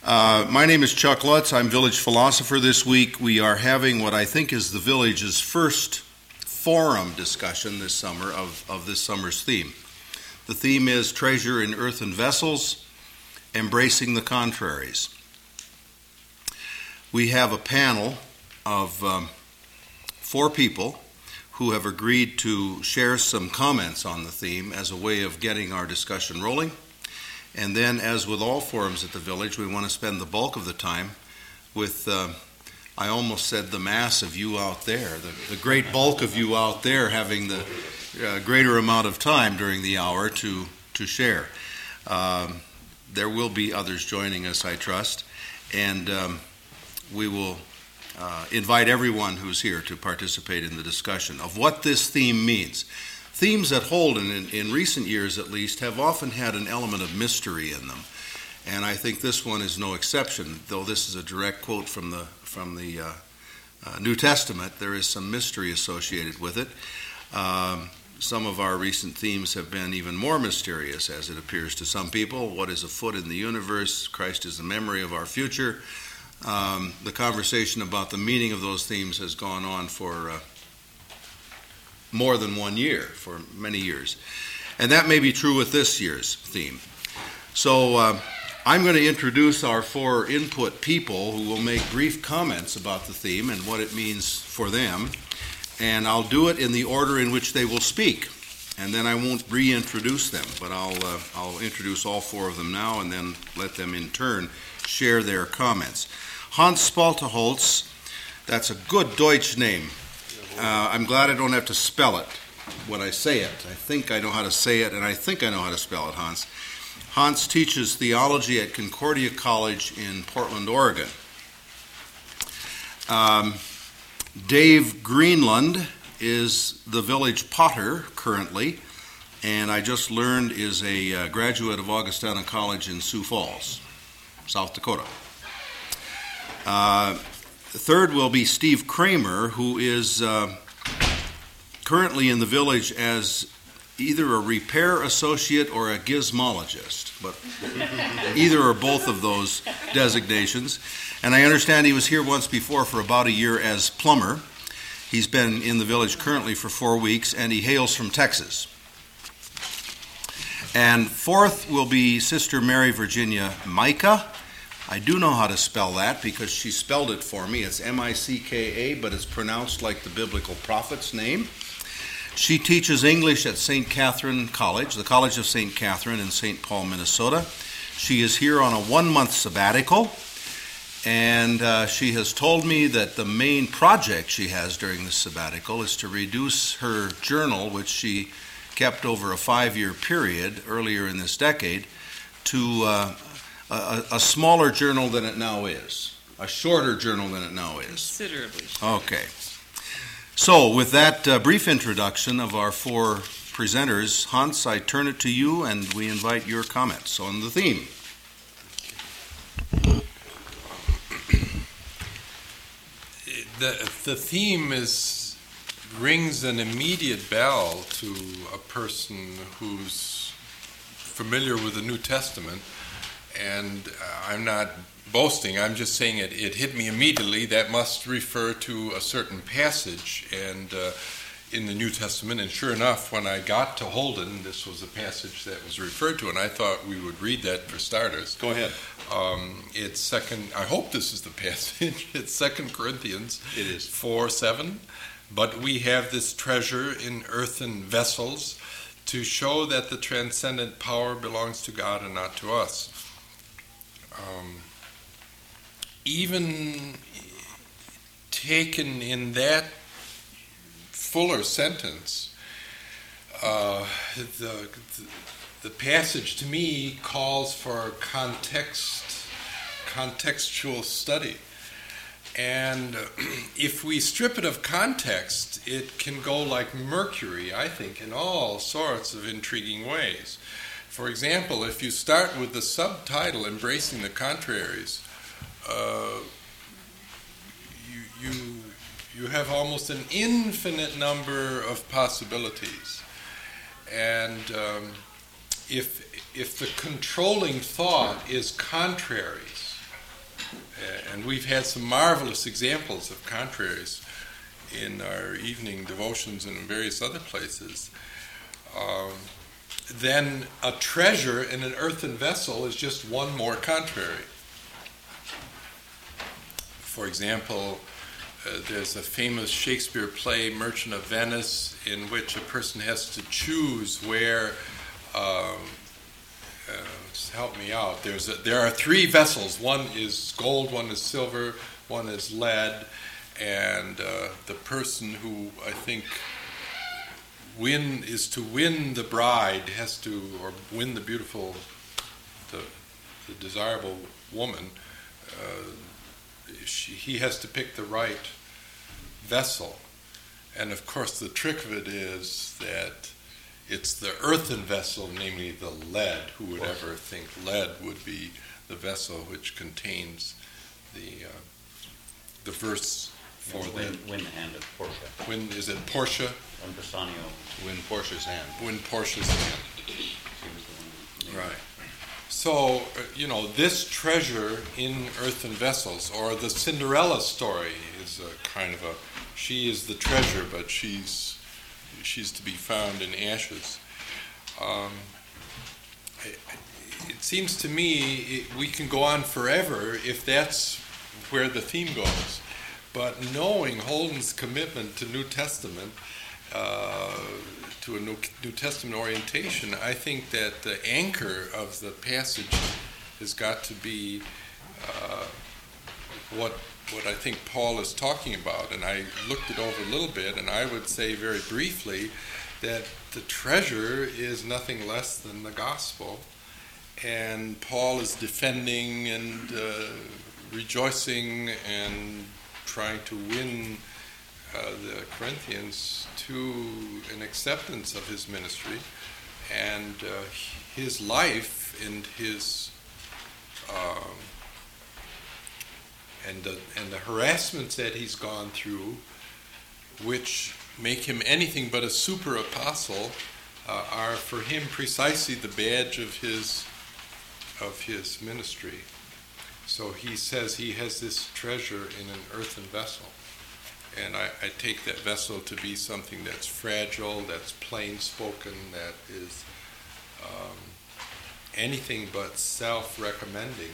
My name is Chuck Lutz. I'm Village Philosopher this week. We are having what I think is the Village's first forum discussion this summer of this summer's theme. The theme is Treasure in Earthen Vessels, Embracing the Contraries. We have a panel of 4 people who have agreed to share some comments on the theme as a way of getting our discussion rolling. And then, as with all forums at the Village, we want to spend the bulk of the time with, I almost said the mass of you out there, the great bulk of you out there having the greater amount of time during the hour to share. There will be others joining us, I trust, and we will invite everyone who's here to participate in the discussion of what this theme means. Themes at Holden, in recent years at least, have often had an element of mystery in them, and I think this one is no exception. Though this is a direct quote from the New Testament, there is some mystery associated with it. Some of our recent themes have been even more mysterious, as it appears to some people. What is afoot in the universe? Christ is the memory of our future. The conversation about the meaning of those themes has gone on for more than 1 year, for many years. And that may be true with this year's theme. So I'm going to introduce our 4 input people who will make brief comments about the theme and what it means for them. And I'll do it in the order in which they will speak. And then I won't reintroduce them, but I'll introduce all 4 of them now and then let them in turn share their comments. Hans Spalteholz, that's a good Deutsch name. I'm glad I don't have to spell it when I say it. I think I know how to say it, and I think I know how to spell it, Hans. Hans teaches theology at Concordia College in Portland, Oregon. Dave Greenland is the village potter currently, and I just learned is a graduate of Augustana College in Sioux Falls, South Dakota. Third will be Steve Kramer, who is currently in the village as either a repair associate or a gizmologist, but either or both of those designations. And I understand he was here once before for about a year as plumber. He's been in the village currently for 4 weeks, and he hails from Texas. And fourth will be Sister Mary Virginia Micah. I do know how to spell that because she spelled it for me. It's M-I-C-K-A, but it's pronounced like the biblical prophet's name. She teaches English at St. Catherine College, the College of St. Catherine in St. Paul, Minnesota. She is here on a 1-month sabbatical, and she has told me that the main project she has during this sabbatical is to reduce her journal, which she kept over a 5-year period earlier in this decade, to a smaller journal than it now is, a shorter journal than it now is. Considerably. Okay. So with that brief introduction of our 4 presenters, Hans, I turn it to you and we invite your comments on the theme. The theme rings an immediate bell to a person who's familiar with the New Testament. And I'm not boasting, I'm just saying it hit me immediately. That must refer to a certain passage and in the New Testament. And sure enough, when I got to Holden, this was a passage that was referred to, and I thought we would read that for starters. Go ahead. It's I hope this is the passage. It's 2 Corinthians. It is. 4:7. But we have this treasure in earthen vessels to show that the transcendent power belongs to God and not to us. Even taken in that fuller sentence, the passage to me calls for contextual study. And if we strip it of context, it can go like mercury, I think, in all sorts of intriguing ways. For example, if you start with the subtitle, Embracing the Contraries, you have almost an infinite number of possibilities. And if the controlling thought is contraries, And we've had some marvelous examples of contraries in our evening devotions and in various other places. Then a treasure in an earthen vessel is just one more contrary. For example, there's a famous Shakespeare play, Merchant of Venice, in which a person has to choose where, help me out, there are three vessels. One is gold, one is silver, one is lead, and the person who, I think, is to win the bride, or win the beautiful, the desirable woman, he has to pick the right vessel. And of course the trick of it is that it's the earthen vessel, namely the lead. Who would ever think lead would be the vessel which contains the verse for that? Win the hand of Portia. Is it Portia? On Bassanio. Win Portia's hand. Win Portia's hand. Right. So, this treasure in earthen vessels, or the Cinderella story is a kind of she is the treasure, but she's to be found in ashes. It seems to me we can go on forever if that's where the theme goes. But knowing Holden's commitment to New Testament, to a New Testament orientation, I think that the anchor of the passage has got to be what I think Paul is talking about. And I looked it over a little bit, and I would say very briefly that the treasure is nothing less than the gospel. And Paul is defending and rejoicing and trying to win the Corinthians to an acceptance of his ministry, and his life and his and the harassments that he's gone through, which make him anything but a super apostle, are for him precisely the badge of his ministry. So he says he has this treasure in an earthen vessel. And I take that vessel to be something that's fragile, that's plain spoken, that is anything but self-recommending.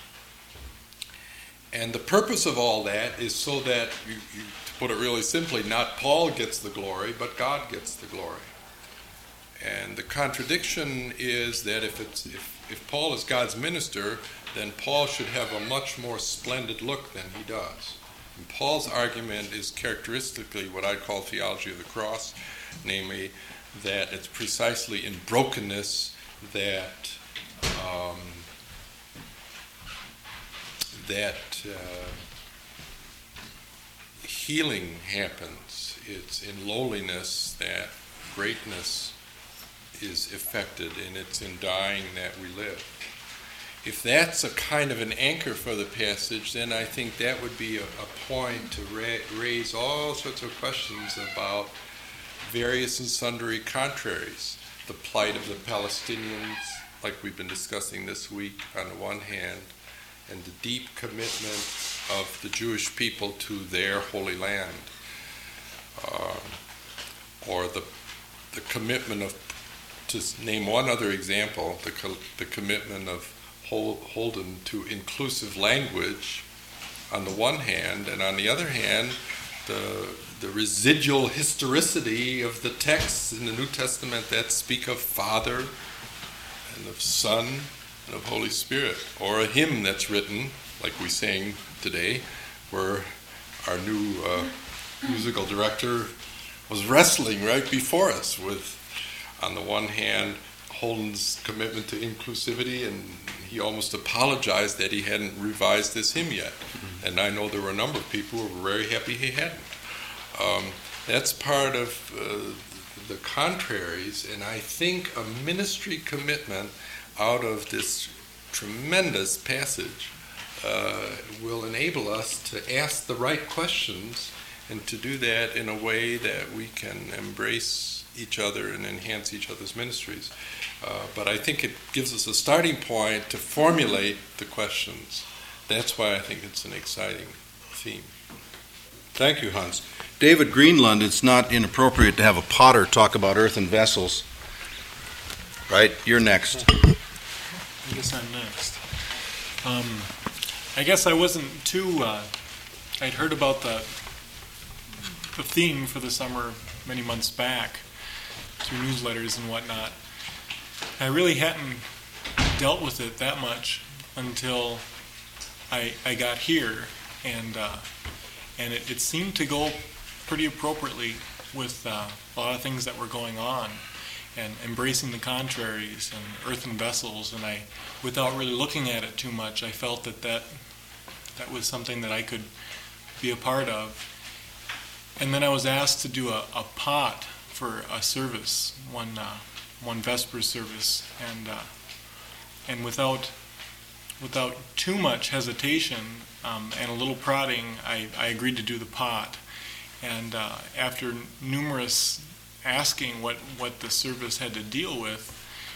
And the purpose of all that is so that, to put it really simply, not Paul gets the glory, but God gets the glory. And the contradiction is that if Paul is God's minister, then Paul should have a much more splendid look than he does. And Paul's argument is characteristically what I call theology of the cross, namely that it's precisely in brokenness that healing happens. It's in lowliness that greatness is effected, and it's in dying that we live. If that's a kind of an anchor for the passage, then I think that would be a point to raise all sorts of questions about various and sundry contraries. The plight of the Palestinians, like we've been discussing this week, on the one hand, and the deep commitment of the Jewish people to their holy land. Or the commitment of, to name one other example, the commitment of Holden to inclusive language on the one hand, and on the other hand, the residual historicity of the texts in the New Testament that speak of Father and of Son and of Holy Spirit, or a hymn that's written, like we sang today, where our new musical director was wrestling right before us with, on the one hand, Holden's commitment to inclusivity, and he almost apologized that he hadn't revised this hymn yet. Mm-hmm. And I know there were a number of people who were very happy he hadn't. That's part of the contraries, and I think a ministry commitment out of this tremendous passage will enable us to ask the right questions, and to do that in a way that we can embrace each other and enhance each other's ministries. But I think it gives us a starting point to formulate the questions that's why I think it's an exciting theme. Thank you, Hans. David Greenlund, it's not inappropriate to have a potter talk about earthen vessels. Right? You're next. I guess I'm next. I guess I wasn't too. I'd heard about the theme for the summer many months back through newsletters and whatnot. I really hadn't dealt with it that much until I got here, and it seemed to go pretty appropriately with a lot of things that were going on, and embracing the contraries and earthen vessels. And I, without really looking at it too much, I felt that was something that I could be a part of. And then I was asked to do a pot for a service, one Vesper service, and without too much hesitation and a little prodding, I agreed to do the pot. And after numerous asking what the service had to deal with,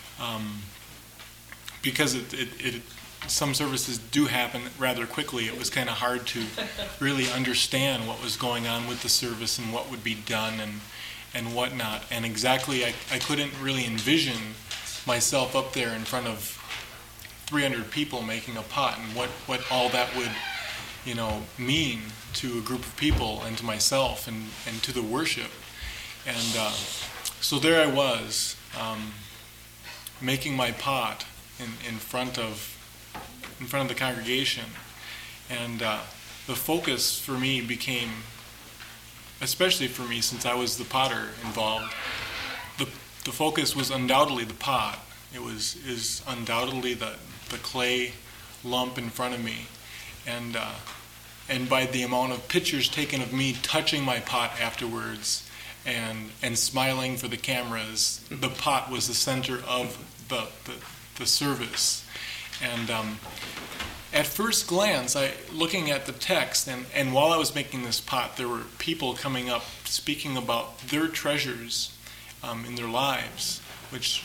because some services do happen rather quickly, it was kind of hard to really understand what was going on with the service and what would be done and whatnot. And exactly, I couldn't really envision myself up there in front of 300 people making a pot, and what all that would, mean to a group of people and to myself and to the worship. And so there I was, making my pot in front of the congregation, and the focus for me became, especially for me since I was the potter involved, the focus was undoubtedly the pot. It is undoubtedly the clay lump in front of me, and by the amount of pictures taken of me touching my pot afterwards and smiling for the cameras, the pot was the center of the service. And at first glance, looking at the text, and while I was making this pot, there were people coming up speaking about their treasures in their lives, which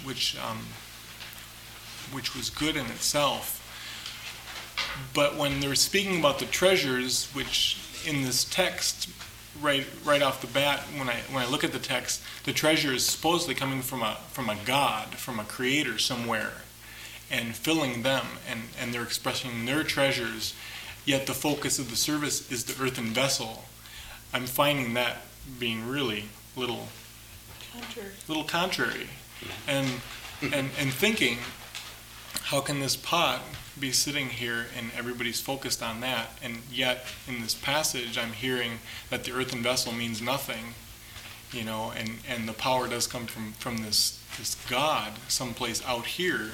was good in itself. But when they were speaking about the treasures, which in this text, right off the bat, when I look at the text, the treasure is supposedly coming from a God, from a creator somewhere, and filling them, and they're expressing their treasures, yet the focus of the service is the earthen vessel. I'm finding that being really little contrary. And thinking, how can this pot be sitting here and everybody's focused on that, and yet in this passage I'm hearing that the earthen vessel means nothing, and the power does come from this God someplace out here.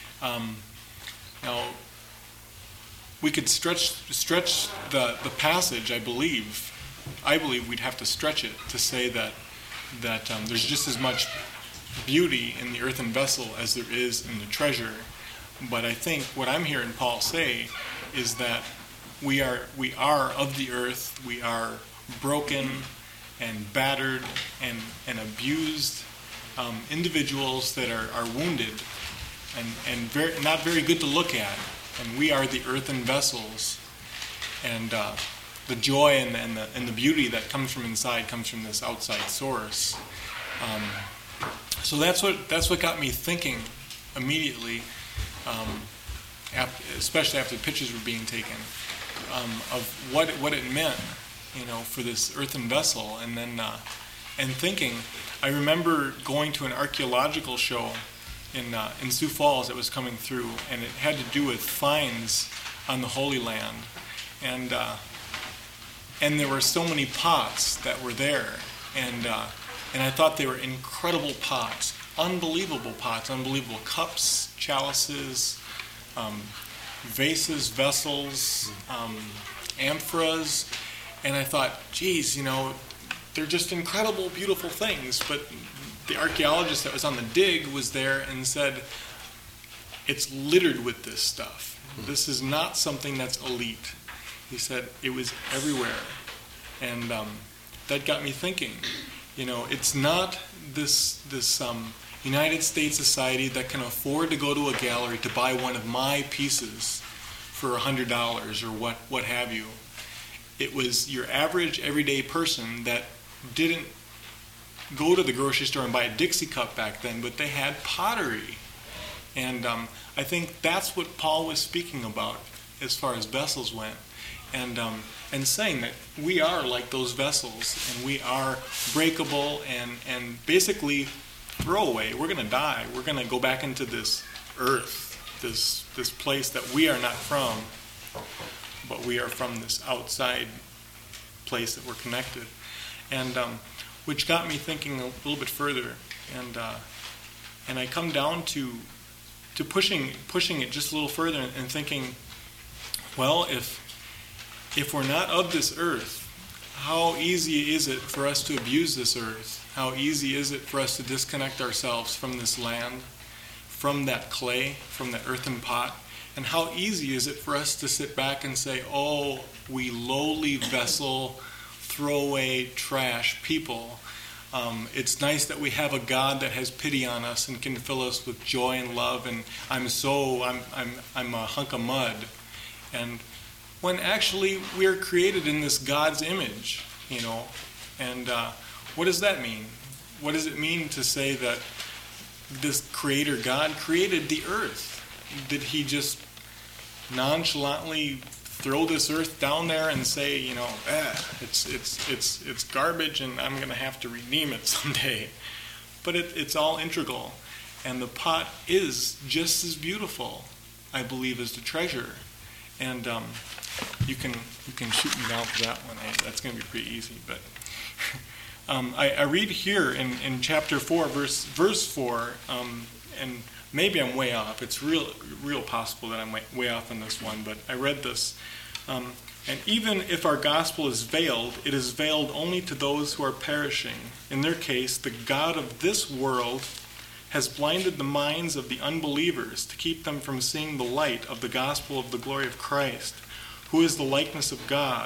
Now, we could stretch the passage. I believe we'd have to stretch it to say that there's just as much beauty in the earthen vessel as there is in the treasure. But I think what I'm hearing Paul say is that we are of the earth. We are broken and battered and abused individuals that are wounded and not very good to look at. And we are the earthen vessels. And the joy and the beauty that comes from inside comes from this outside source. So that's what got me thinking immediately. Especially after the pictures were being taken, of what it meant, for this earthen vessel, and then and thinking. I remember going to an archaeological show in Sioux Falls that was coming through, and it had to do with finds on the Holy Land, and there were so many pots that were there, and I thought they were incredible pots. Unbelievable pots, unbelievable cups, chalices, vases, vessels, amphoras, and I thought, geez, they're just incredible, beautiful things. But the archaeologist that was on the dig was there and said, it's littered with this stuff. This is not something that's elite. He said it was everywhere, and that got me thinking. It's not this United States society that can afford to go to a gallery to buy one of my pieces for $100 or what have you. It was your average everyday person that didn't go to the grocery store and buy a Dixie cup back then, but they had pottery. And I think that's what Paul was speaking about as far as vessels went. And saying that we are like those vessels, and we are breakable and basically throwaway. We're going to die. We're going to go back into this earth, this place that we are not from, but we are from this outside place that we're connected. And which got me thinking a little bit further. And I come down to pushing it just a little further and thinking, well, if we're not of this earth, how easy is it for us to abuse this earth? How easy is it for us to disconnect ourselves from this land, from that clay, from that earthen pot? And how easy is it for us to sit back and say, oh, we lowly vessel, throwaway, trash people. It's nice that we have a God that has pity on us and can fill us with joy and love, and I'm a hunk of mud. And when actually we're created in this God's image, and what does that mean? What does it mean to say that this Creator God created the earth? Did He just nonchalantly throw this earth down there and say, it's garbage and I'm going to have to redeem it someday? But it's all integral, and the pot is just as beautiful, I believe, as the treasure. And you can shoot me down for that one. That's going to be pretty easy. But I read here in chapter 4, verse 4, and maybe I'm way off. It's real possible that I'm way off on this one, but I read this. And even if our gospel is veiled, it is veiled only to those who are perishing. In their case, the God of this world has blinded the minds of the unbelievers to keep them from seeing the light of the gospel of the glory of Christ, who is the likeness of God.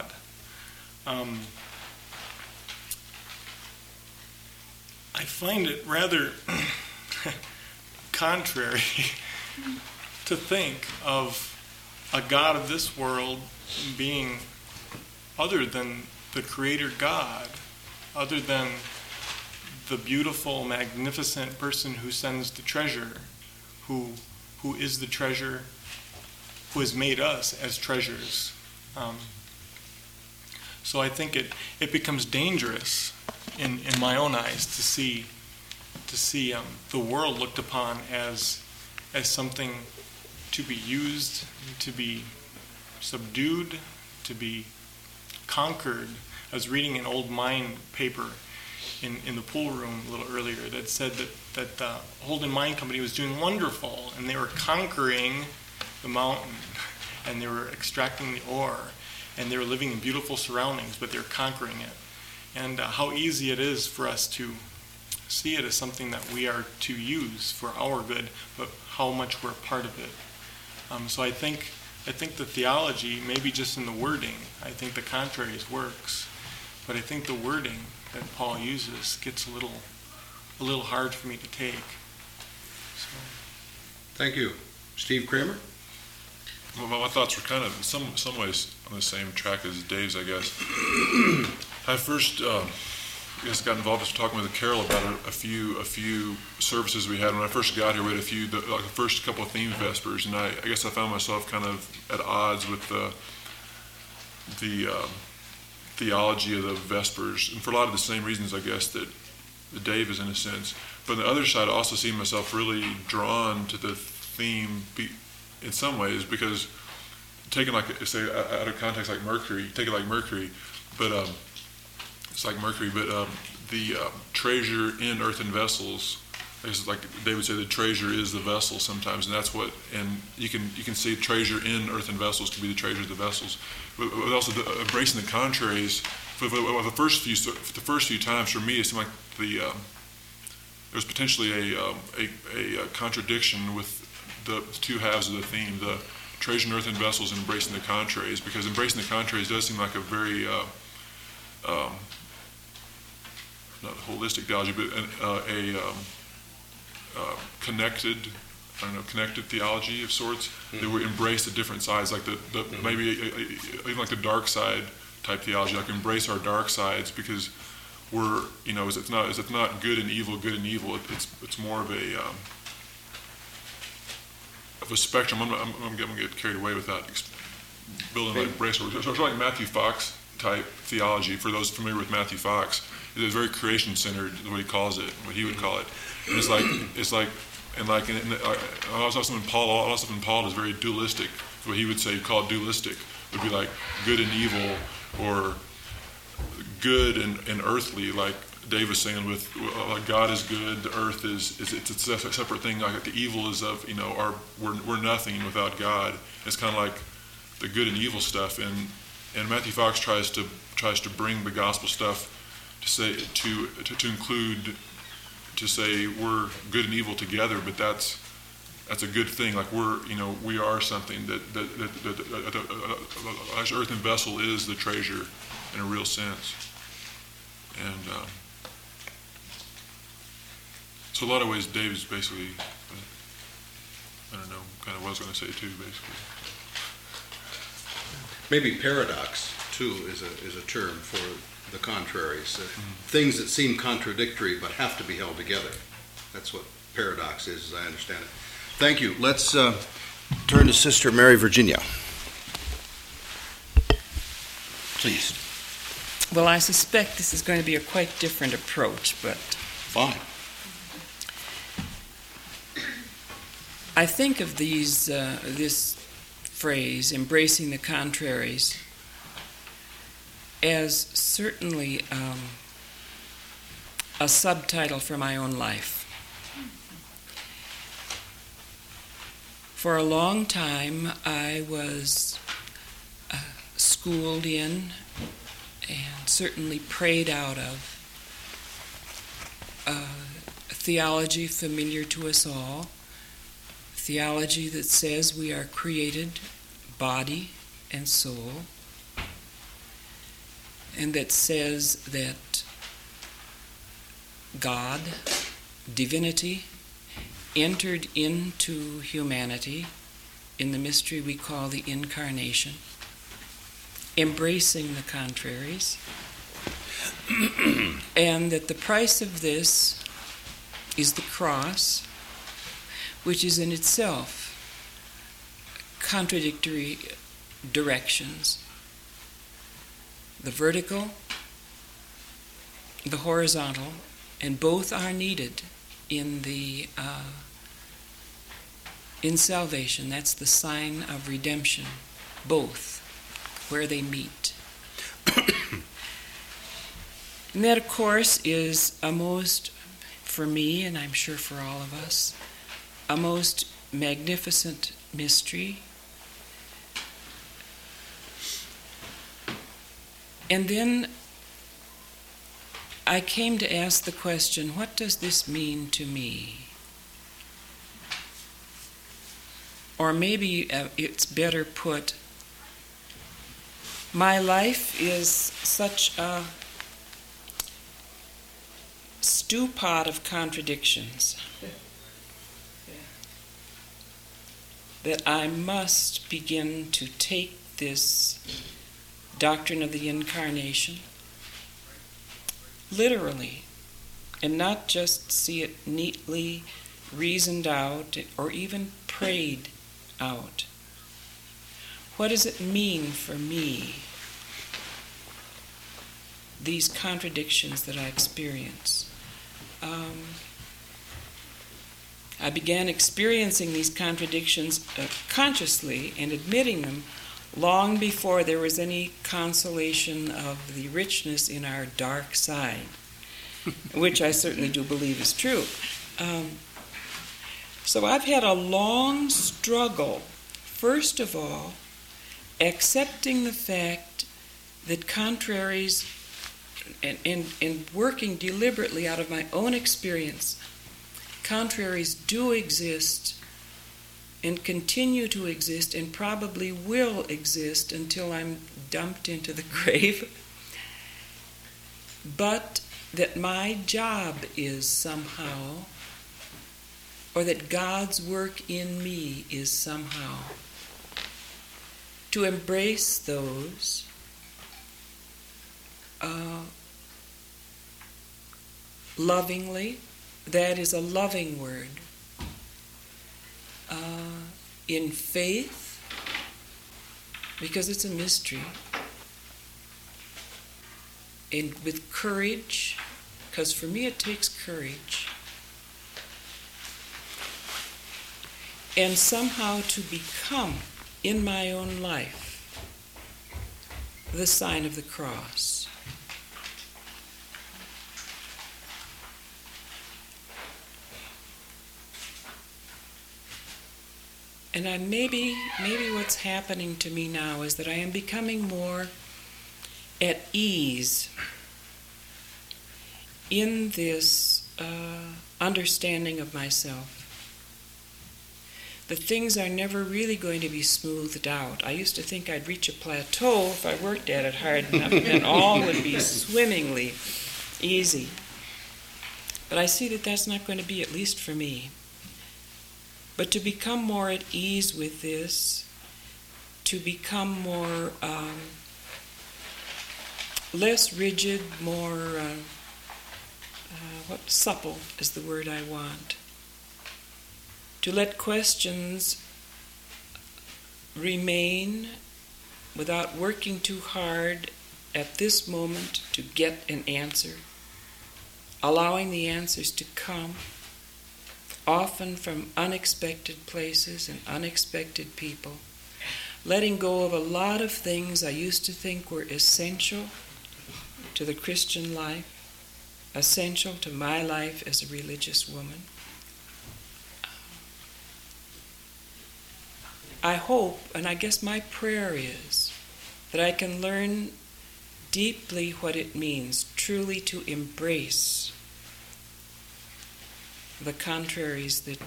I find it rather contrary to think of a God of this world being other than the Creator God, other than the beautiful, magnificent person who sends the treasure, who is the treasure, who has made us as treasures. So I think it becomes dangerous in my own eyes to see the world looked upon as something to be used, to be subdued, to be conquered. I was reading an old mine paper in the pool room a little earlier that said that Holden Mine Company was doing wonderful, and they were conquering the mountain, and they were extracting the ore, and they were living in beautiful surroundings, but they were conquering it. And how easy it is for us to see it as something that we are to use for our good, but how much we're a part of it. So I think the theology, maybe just in the wording, I think the contrary is works, but I think the wording that Paul uses gets a little hard for me to take. So. Thank you. Steve Kramer? Well, my thoughts were kind of in some ways on the same track as Dave's, I guess. I first got involved with talking with Carol about a few services we had. When I first got here, we had the first couple of theme vespers, and I guess I found myself kind of at odds with the theology of the vespers, and for a lot of the same reasons, I guess, that Dave is in a sense. But on the other side, I also see myself really drawn to the theme in some ways, because taken like, say, out of context, like Mercury, take it like Mercury, but it's like Mercury, but the treasure in earthen vessels, like they would say, the treasure is the vessel sometimes, and that's what, and you can see treasure in earthen vessels can be the treasure of the vessels, but also embracing the contraries. For the first few times, for me, it seemed like there was potentially a contradiction with the two halves of the theme, the treasure in earthen vessels and embracing the contraries, because embracing the contraries does seem like a very not holistic theology, but a connected I don't know, connected theology of sorts. They would embrace the different sides, like the maybe even like the dark side type theology, like embrace our dark sides, because we're, you know, it's not good and evil, it's more of a spectrum. I'm going to get carried away without building an embrace. So it's like Matthew Fox type theology. For those familiar with Matthew Fox, it's very creation centered, is what he calls it, what he would call it. And it's like. And like, also something Paul is very dualistic. What he would say, call it dualistic, would be like good and evil, or good and earthly. Like Dave was saying, with God is good, the earth it's a separate thing. Like the evil is of, you know, we're nothing without God. It's kind of like the good and evil stuff. And Matthew Fox tries to bring the gospel stuff to say to include. To say we're good and evil together, but that's a good thing. Like we are something that as earthen vessel is the treasure in a real sense. And so a lot of ways, Dave is basically, I don't know, kind of what I was going to say too, basically. Maybe paradox too is a term for the contraries, things that seem contradictory but have to be held together. That's what paradox is, as I understand it. Thank you. Let's turn to Sister Mary Virginia. Please. Well, I suspect this is going to be a quite different approach, but... Fine. I think of this phrase, embracing the contraries, as certainly a subtitle for my own life. For a long time, I was schooled in and certainly prayed out of theology familiar to us all, theology that says we are created body and soul, and that says that God, divinity, entered into humanity in the mystery we call the Incarnation, embracing the contraries, and that the price of this is the cross, which is in itself contradictory directions. The vertical, the horizontal, and both are needed in salvation. That's the sign of redemption, both, where they meet. And that, of course, is a most, for me, and I'm sure for all of us, a most magnificent mystery. And then I came to ask the question, what does this mean to me? Or maybe it's better put, my life is such a stew pot of contradictions that I must begin to take this doctrine of the Incarnation literally, and not just see it neatly reasoned out or even prayed out. What does it mean for me, these contradictions that I experience? I began experiencing these contradictions consciously and admitting them long before there was any consolation of the richness in our dark side, which I certainly do believe is true. So I've had a long struggle, first of all, accepting the fact that contraries, and working deliberately out of my own experience, contraries do exist and continue to exist and probably will exist until I'm dumped into the grave. But that my job is somehow, or that God's work in me is somehow. To embrace those lovingly, that is a loving word. In faith, because it's a mystery. And with courage, because for me it takes courage. And somehow to become, in my own life, the sign of the cross. And maybe what's happening to me now is that I am becoming more at ease in this understanding of myself. The things are never really going to be smoothed out. I used to think I'd reach a plateau if I worked at it hard enough, and all would be swimmingly easy. But I see that that's not going to be, at least for me. But to become more at ease with this, to become more less rigid, more supple is the word I want. To let questions remain without working too hard at this moment to get an answer, allowing the answers to come, often from unexpected places and unexpected people, letting go of a lot of things I used to think were essential to the Christian life, essential to my life as a religious woman. I hope, and I guess my prayer is, that I can learn deeply what it means truly to embrace the contraries that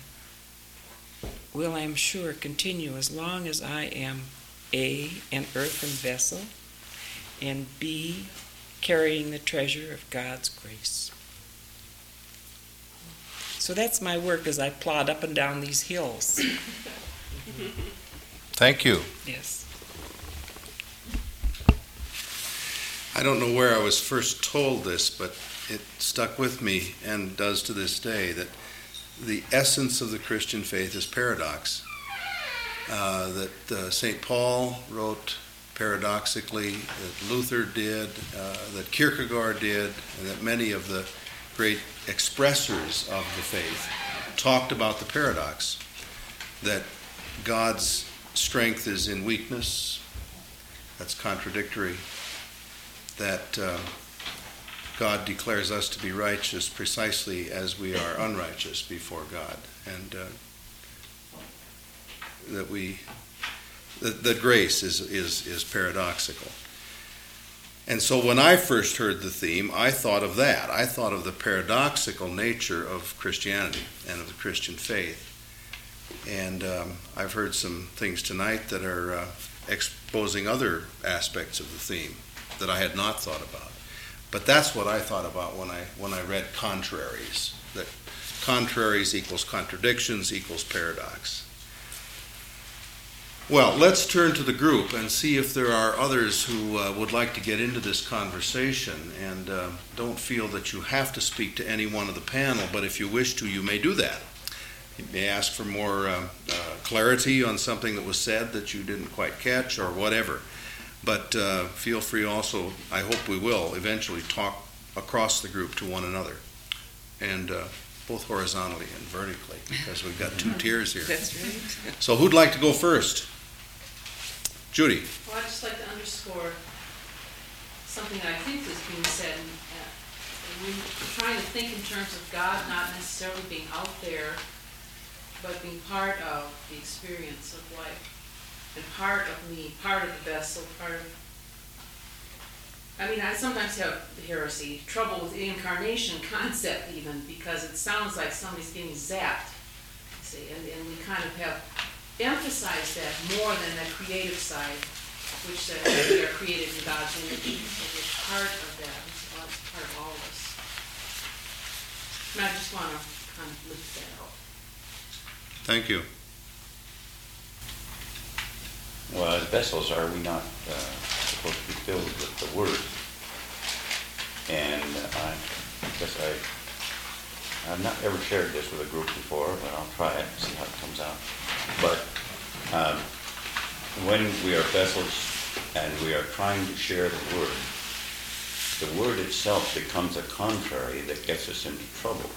will, I'm sure, continue as long as I am A, an earthen vessel, and B, carrying the treasure of God's grace. So that's my work as I plod up and down these hills. Thank you. Yes. I don't know where I was first told this, but it stuck with me and does to this day, that the essence of the Christian faith is paradox. That St. Paul wrote paradoxically, that Luther did, that Kierkegaard did, and that many of the great expressors of the faith talked about the paradox, that God's strength is in weakness, that's contradictory, that God declares us to be righteous precisely as we are unrighteous before God, and that grace is paradoxical. And so when I first heard the theme, I thought of that. I thought of the paradoxical nature of Christianity and of the Christian faith. And I've heard some things tonight that are exposing other aspects of the theme that I had not thought about. But that's what I thought about when I read contraries, that contraries equals contradictions equals paradox. Well, let's turn to the group and see if there are others who would like to get into this conversation, and don't feel that you have to speak to any one of the panel, but if you wish to, you may do that. You may ask for more clarity on something that was said that you didn't quite catch or whatever. But feel free also, I hope we will eventually talk across the group to one another, and both horizontally and vertically, because we've got two tiers here. That's right. So who'd like to go first? Judy. Well, I'd just like to underscore something that I think is being said. We're trying to think in terms of God not necessarily being out there, but being part of the experience of life. And part of me, part of the vessel, I sometimes have heresy, trouble with the incarnation concept even, because it sounds like somebody's getting zapped, see, and we kind of have emphasized that more than the creative side, which says we are created in God's image. So we're part of that. It's part of all of us. And I just want to kind of lift that out. Thank you. Well, as vessels, are we not supposed to be filled with the Word? And I guess I've not ever shared this with a group before, but I'll try it and see how it comes out. But when we are vessels and we are trying to share the Word itself becomes a contrary that gets us into trouble.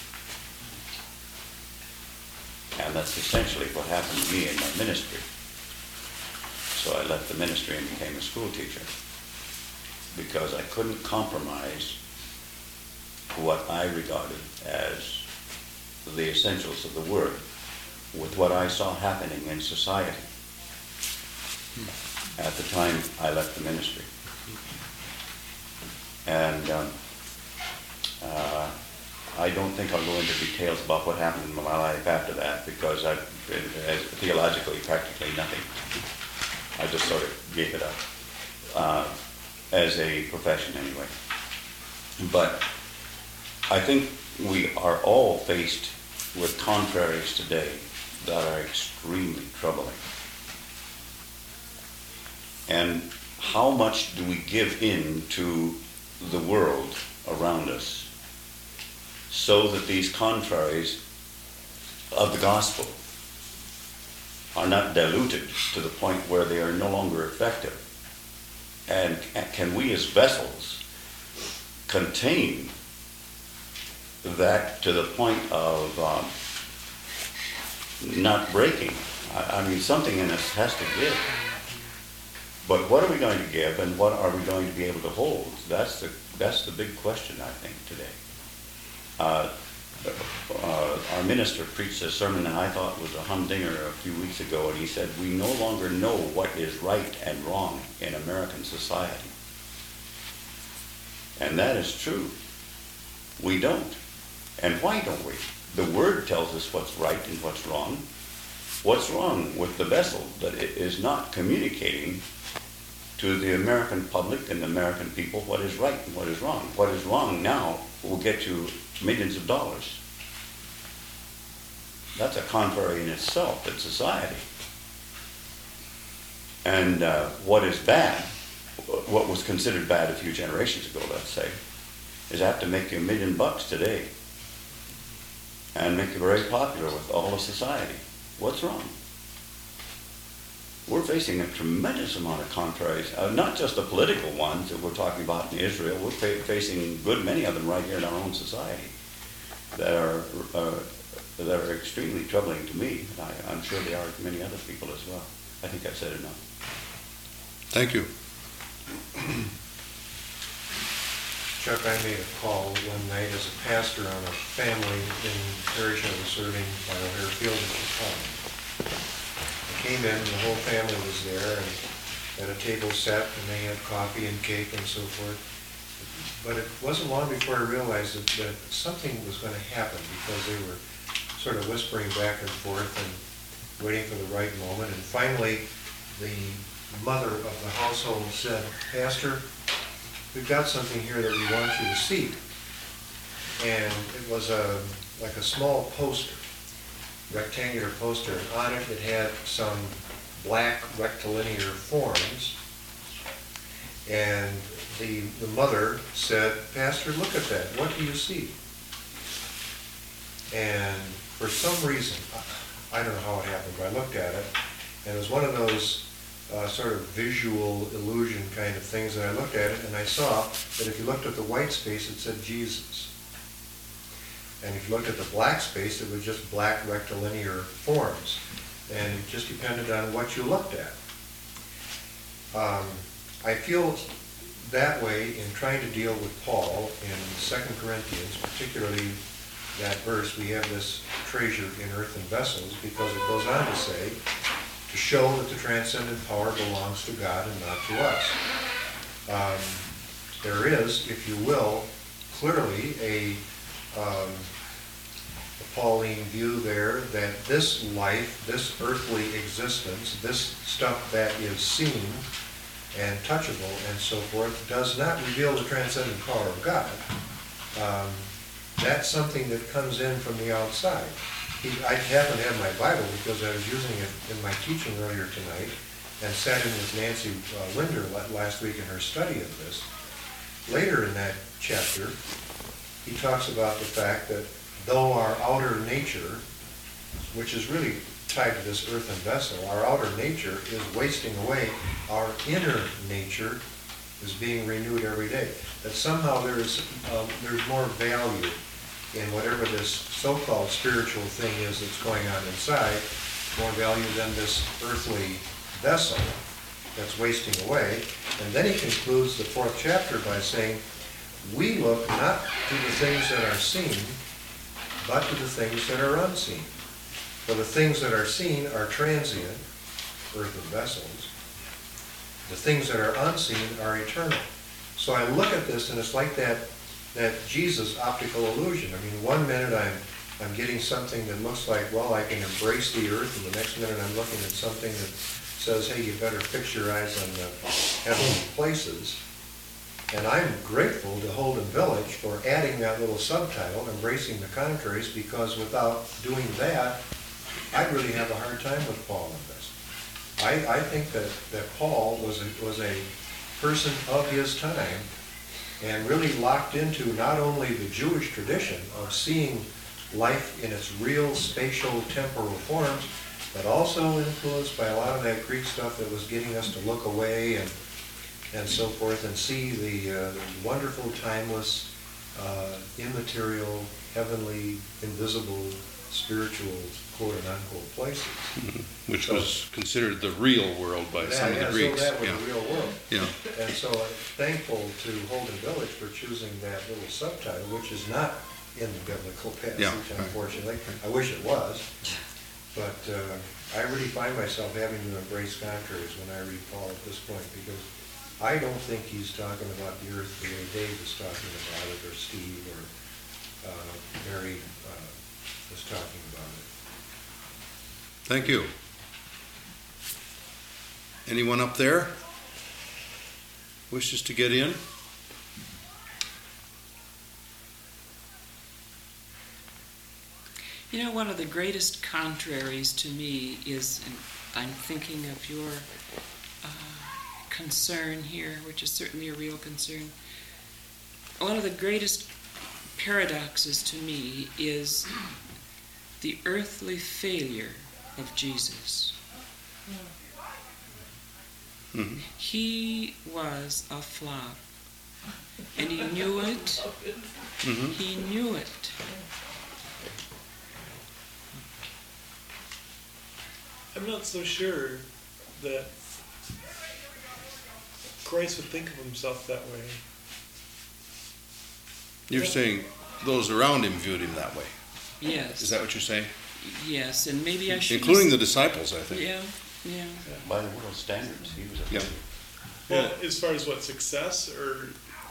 And that's essentially what happened to me in my ministry. So I left the ministry and became a school teacher because I couldn't compromise what I regarded as the essentials of the Word with what I saw happening in society at the time I left the ministry. And I don't think I'll go into details about what happened in my life after that because I've theologically practically nothing. I just sort of gave it up as a profession anyway. But I think we are all faced with contraries today that are extremely troubling. And how much do we give in to the world around us so that these contraries of the gospel are not diluted to the point where they are no longer effective? And can we as vessels contain that to the point of not breaking? I mean, something in us has to give. But what are we going to give and what are we going to be able to hold? That's the big question, I think, today. Our minister preached a sermon that I thought was a humdinger a few weeks ago, and he said, we no longer know what is right and wrong in American society. And that is true. We don't. And why don't we? The Word tells us what's right and what's wrong. What's wrong with the vessel that it is not communicating to the American public and the American people what is right and what is wrong? What is wrong now will get you millions of dollars. That's a contrary in itself in society. And what is bad, what was considered bad a few generations ago, let's say, is apt to make you $1 million today and make you very popular with all of society. What's wrong? We're facing a tremendous amount of contraries, not just the political ones that we're talking about in Israel. We're facing a good many of them right here in our own society that are extremely troubling to me. I'm sure they are to many other people as well. I think I've said enough. Thank you. Chuck, I made a call one night as a pastor on a family in the parish I was serving by O'Hare Field in Chicago. I came in, the whole family was there, and at a table set, and they had coffee and cake and so forth. But it wasn't long before I realized that something was going to happen because they were sort of whispering back and forth and waiting for the right moment. And finally, the mother of the household said, "Pastor, we've got something here that we want you to see." And it was like a small poster, rectangular poster. And on it, it had some black rectilinear forms. And the mother said, "Pastor, look at that. What do you see?" And for some reason, I don't know how it happened, but I looked at it, and it was one of those sort of visual illusion kind of things. And I looked at it, and I saw that if you looked at the white space, it said Jesus. And if you looked at the black space, it was just black rectilinear forms. And it just depended on what you looked at. I feel that way in trying to deal with Paul in 2 Corinthians, particularly that verse, we have this treasure in earthen vessels, because it goes on to say, to show that the transcendent power belongs to God and not to us. There is, if you will, clearly a Pauline view there that this life, this earthly existence, this stuff that is seen and touchable and so forth, does not reveal the transcendent power of God. That's something that comes in from the outside. I happened to have my Bible because I was using it in my teaching earlier tonight and sat in with Nancy Linder last week in her study of this. Later in that chapter, he talks about the fact that though our outer nature, which is really tied to this earthen vessel, our outer nature is wasting away, our inner nature is being renewed every day. That somehow there's more value in whatever this so-called spiritual thing is that's going on inside, more value than this earthly vessel that's wasting away. And then he concludes the 4th chapter by saying, we look not to the things that are seen, but to the things that are unseen. For the things that are seen are transient, earthen vessels. The things that are unseen are eternal. So I look at this, and it's like that Jesus optical illusion. I mean, one minute I'm getting something that looks like, well, I can embrace the earth, and the next minute I'm looking at something that says, hey, you better fix your eyes on the heavenly places. And I'm grateful to Holden Village for adding that little subtitle, Embracing the Contraries, because without doing that, I'd really have a hard time with Paul in this. I think that Paul was a person of his time and really locked into not only the Jewish tradition of seeing life in its real spatial temporal forms, but also influenced by a lot of that Greek stuff that was getting us to look away and so forth and see the wonderful, timeless, immaterial, heavenly, invisible, spiritual, quote and unquote, places. Which was considered the real world by some of the Greeks. So that was the real world. Yeah. And so I'm thankful to Holden Village for choosing that little subtitle, which is not in the biblical passage, unfortunately. I wish it was. But I really find myself having to embrace contraries when I read Paul at this point, because I don't think he's talking about the earth the way Dave is talking about it, or Steve, or Mary is talking about it. Thank you. Anyone up there wishes to get in? You know, one of the greatest contraries to me is, and I'm thinking of your concern here, which is certainly a real concern. One of the greatest paradoxes to me is the earthly failure of Jesus. Mm-hmm. He was a flop, and he knew it. Mm-hmm. He knew it. I'm not so sure that Christ would think of himself that way. You're saying those around him viewed him that way. Yes. Is that what you're saying? Yes, and maybe I should. Including the disciples, I think. Yeah. By the world's standards, he was a Yeah. failure. Well, as far as what, success or...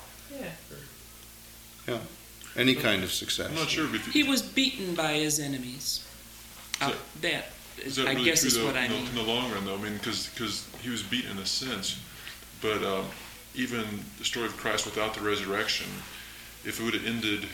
Yeah. Any kind of success. I'm not sure if He was beaten by his enemies. That is that I really guess true is though, what I mean. in the long run, though. I mean, because he was beaten in a sense, but even the story of Christ without the resurrection, if it would have ended,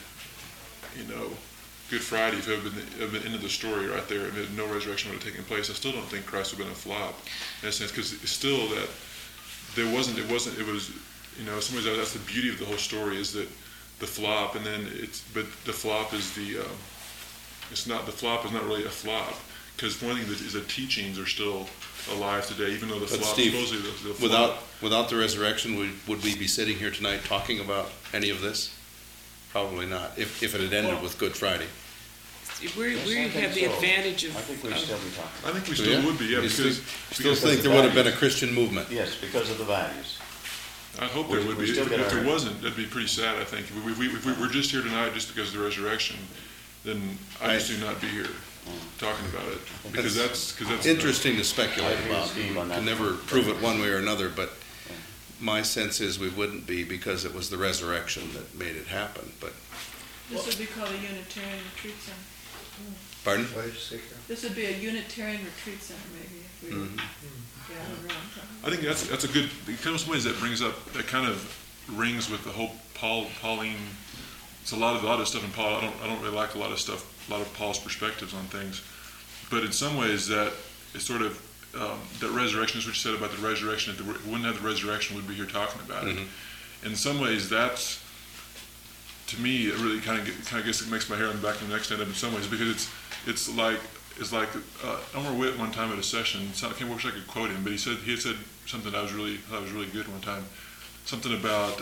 Good Friday, if it had been ended the story right there, and no resurrection would have taken place, I still don't think Christ would have been a flop in a sense, because still that it was, somebody said that's the beauty of the whole story, is that the flop, and then but the flop is the flop is not really a flop, because one thing that is the teachings are still alive today, even though the flop, Steve, supposedly the flop. Without the resurrection, would we be sitting here tonight talking about any of this? Probably not, if it had ended with Good Friday. We have the advantage of... I think we'd still be talking. I think we still would be, yeah, You because still think there would have been a Christian movement? Yes, because of the values. I hope there would be. We still get If there our- wasn't, that'd be pretty sad, I think. If we were just here tonight just because of the resurrection, then I just do not be here talking about it, because that's Interesting to speculate I agree with about. Steve on that. Can never prove it one way or another, but my sense is we wouldn't be, because it was the resurrection that made it happen. But This would be called a Unitarian retreat center. pardon? What did you say, Carol? This would be a Unitarian retreat center, maybe, if we Mhm. gathered around something. I think that's a good, in some ways that brings up, that kind of rings with the whole Pauline it's a lot of stuff in Paul. I don't really like a lot of Paul's perspectives on things, but in some ways that is sort of that resurrection is what you said about the resurrection. If we wouldn't have the resurrection, we'd be here talking about it. In some ways, that's, to me, it really kind of guess it makes my hair on the back of the neck stand up in some ways, because it's like Elmer Witt one time at a session. I wish I could quote him, but he had said something that was really good one time. Something about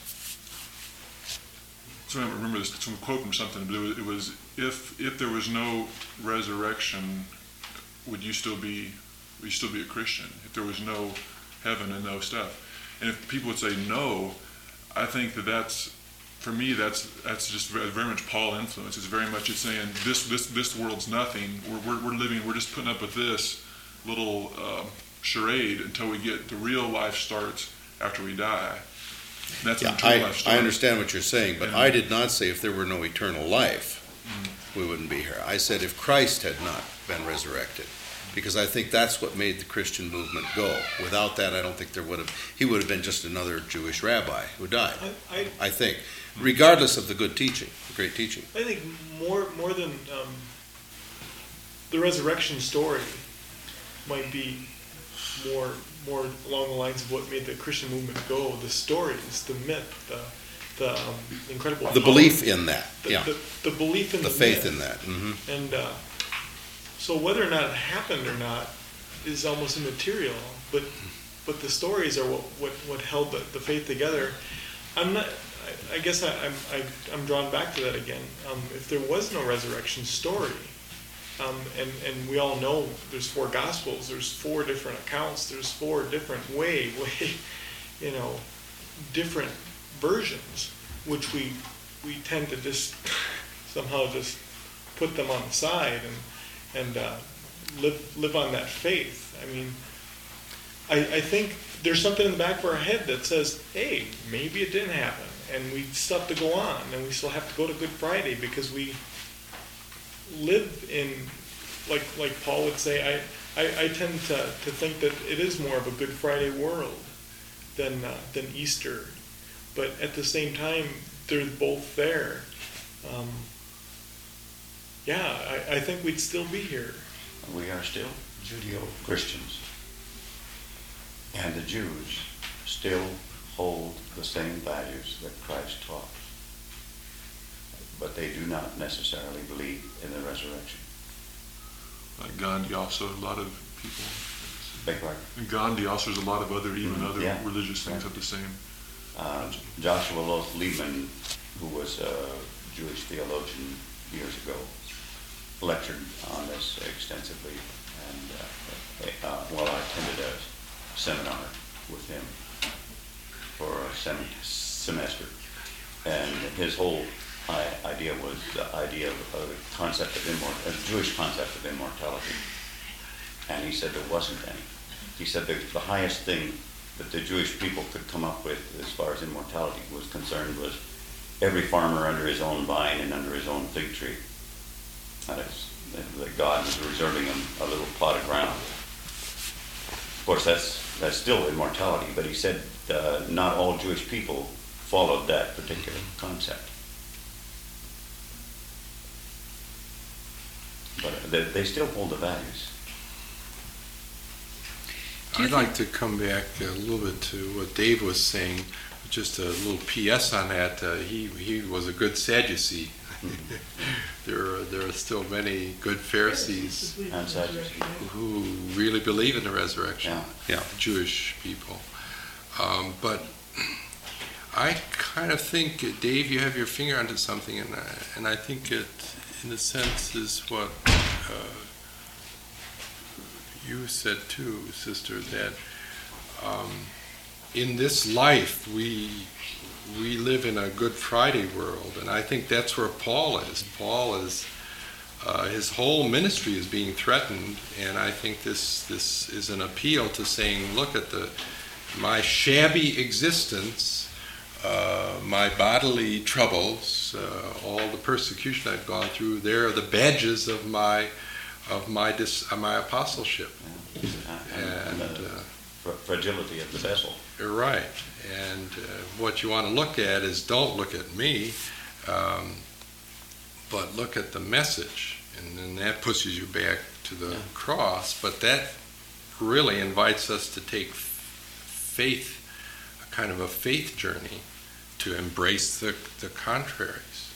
so I don't remember this, some quote from something, but it was if there was no resurrection, would you still be a Christian? If there was no heaven and no stuff, and if people would say no, I think that's, for me, that's just very much Paul influence. It's very much, it's saying this world's nothing. We're living. We're just putting up with this little charade until we get the real life starts after we die. And that's when true life starts. I understand what you're saying, but I did not say if there were no eternal life, we wouldn't be here. I said if Christ had not been resurrected, because I think that's what made the Christian movement go. Without that, I don't think he would have been just another Jewish rabbi who died. I think, regardless of the good teaching, the great teaching. I think more than the resurrection story might be more along the lines of what made the Christian movement go. The stories, the myth, the incredible the belief in that, the belief in the faith myth. in that, and so whether or not it happened or not is almost immaterial. But the stories are what held the faith together. I guess I'm drawn back to that again. If there was no resurrection story, and we all know there's 4 Gospels, there's 4 different accounts, there's 4 different different versions, which we tend to just somehow just put them on the side and live on that faith. I mean, I think there's something in the back of our head that says, hey, maybe it didn't happen, and we still have to go on, and we still have to go to Good Friday because we live in, like Paul would say, I tend to think that it is more of a Good Friday world than Easter, but at the same time, they're both there. I think we'd still be here. We are still Judeo-Christians, and the Jews still hold the same values that Christ taught, but they do not necessarily believe in the resurrection. Like Gandhi, also a lot of people. Beg pardon? And Gandhi also, there's a lot of other religious things have the same. Joshua Loth Liebman, who was a Jewish theologian years ago, lectured on this extensively, and I attended a seminar with him for a semester, and his whole idea was the idea of a concept of a Jewish concept of immortality, and he said there wasn't any. He said the highest thing that the Jewish people could come up with as far as immortality was concerned was every farmer under his own vine and under his own fig tree. That is, that God was reserving him a little plot of ground. Of course, that's still immortality, but he said not all Jewish people followed that particular concept. But they still hold the values. I'd like to come back a little bit to what Dave was saying, just a little PS on that. He was a good Sadducee. There are still many good Pharisees who really believe in the resurrection. Jewish people. But I kind of think, Dave, you have your finger onto something, and I think it, in a sense, is what you said too, sister, that in this life we live in a Good Friday world, and I think that's where Paul is. Paul is, his whole ministry is being threatened, and I think this is an appeal to saying, look at my shabby existence, my bodily troubles, all the persecution I've gone through. They're the badges of my apostleship, and fragility of the vessel. You're right. And what you want to look at is, don't look at me, But look at the message, and then that pushes you back to the cross. But that really invites us to take faith, a kind of a faith journey, to embrace the contraries.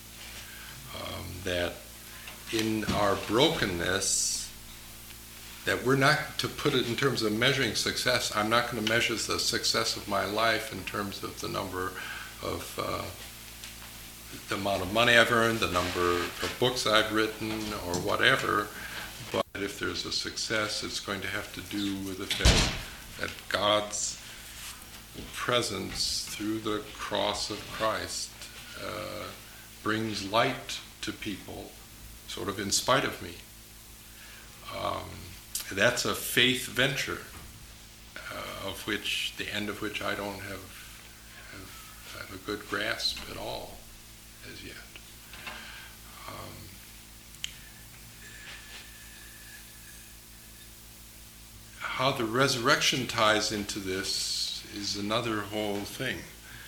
That in our brokenness, that we're not, to put it in terms of measuring success, I'm not going to measure the success of my life in terms of the number of the amount of money I've earned, the number of books I've written, or whatever. But if there's a success, it's going to have to do with the fact that God's presence through the cross of Christ brings light to people, sort of in spite of me. That's a faith venture, of which the end of which I don't have a good grasp at all as yet. How the resurrection ties into this is another whole thing.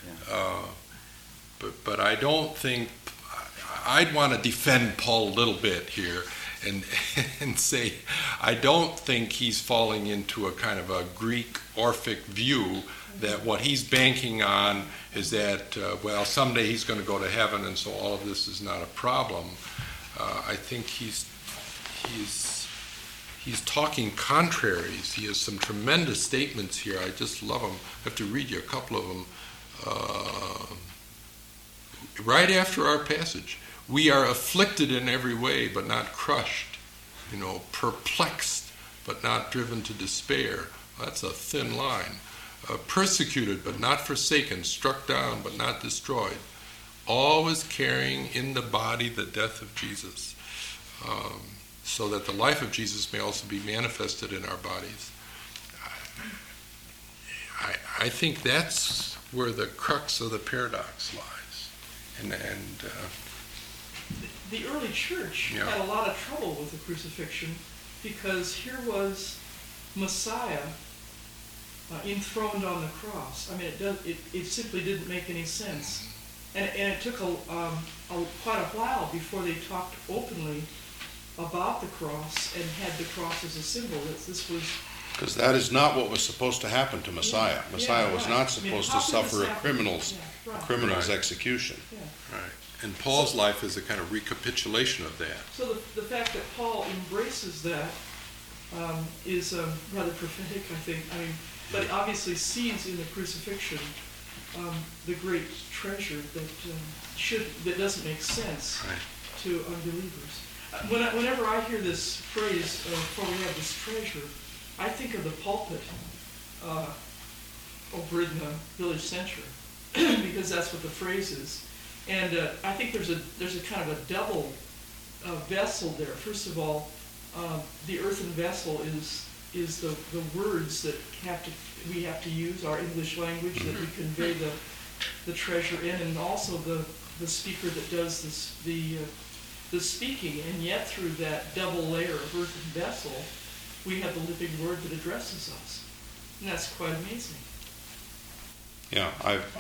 But I don't think, I'd want to defend Paul a little bit here and say, I don't think he's falling into a kind of a Greek Orphic view that what he's banking on is that, well, someday he's going to go to heaven, and so all of this is not a problem. I think he's talking contraries. He has some tremendous statements here. I just love them. I have to read you a couple of them. Right after our passage, we are afflicted in every way, but not crushed. Perplexed, but not driven to despair. That's a thin line. Persecuted, but not forsaken. Struck down, but not destroyed. Always carrying in the body the death of Jesus, so that the life of Jesus may also be manifested in our bodies. I think that's where the crux of the paradox lies. The early church had a lot of trouble with the crucifixion, because here was Messiah enthroned on the cross. I mean, it simply didn't make any sense, and it took quite a while before they talked openly about the cross and had the cross as a symbol. This was, because that is not what was supposed to happen to Messiah. Messiah was not supposed to suffer a criminal's execution. Right. And Paul's life is a kind of recapitulation of that. So the fact that Paul embraces that is rather prophetic, I think. I mean, but it obviously sees in the crucifixion the great treasure that doesn't make sense to unbelievers. Whenever I hear this phrase, for we have this treasure, I think of the pulpit over in the village center, because that's what the phrase is. And I think there's a kind of a double vessel there. First of all, the earthen vessel is the words that we have to use, our English language, that we convey the treasure in, and also the speaker that does the speaking. And yet through that double layer of earthen vessel, we have the living word that addresses us. And that's quite amazing. Yeah,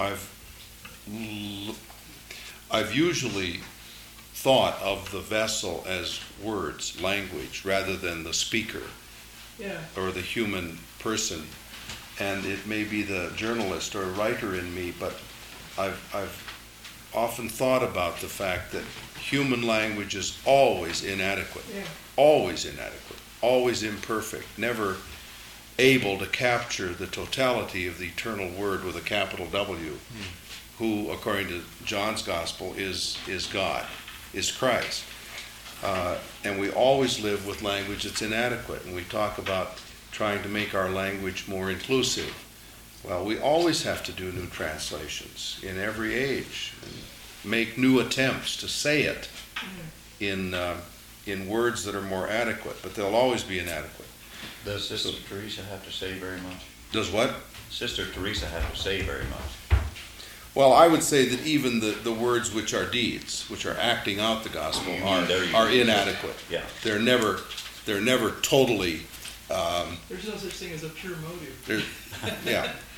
I've usually thought of the vessel as words, language, rather than the speaker or the human person. And it may be the journalist or writer in me, but I've often thought about the fact that human language is always inadequate, always imperfect, never able to capture the totality of the eternal Word with a capital W, who, according to John's Gospel, is God, is Christ. And we always live with language that's inadequate, and we talk about trying to make our language more inclusive. Well, we always have to do new translations in every age, and make new attempts to say it in words that are more adequate, but they'll always be inadequate. Does Sister Teresa have to say very much? Does what? Sister Teresa have to say very much. Well, I would say that even the words which are deeds, which are acting out the gospel, are inadequate. Yeah. They're never totally. There's no such thing as a pure motive.